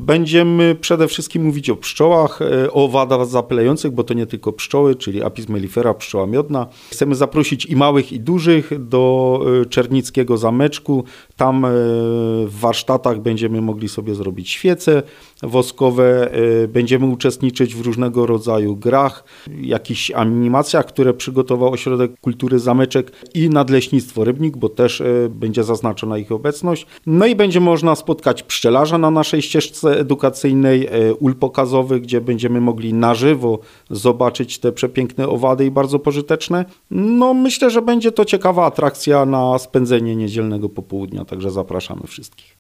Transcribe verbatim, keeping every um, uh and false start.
Będziemy przede wszystkim mówić o pszczołach, o owadach zapylających, bo to nie tylko pszczoły, czyli Apis mellifera, pszczoła miodna. Chcemy zaprosić i małych, i dużych do Czernickiego Zameczku. Tam w warsztatach będziemy mogli sobie zrobić świece woskowe, będziemy uczestniczyć w różnego rodzaju grach, jakichś animacjach, które przygotował Ośrodek Kultury Zameczek i Nadleśnictwo Rybnik, bo też będzie zaznaczona ich obecność. No i będzie można spotkać pszczelarza na naszej ścieżce edukacyjnej, ul pokazowych, gdzie będziemy mogli na żywo zobaczyć te przepiękne owady i bardzo pożyteczne. No myślę, że będzie to ciekawa atrakcja na spędzenie niedzielnego popołudnia, także zapraszamy wszystkich.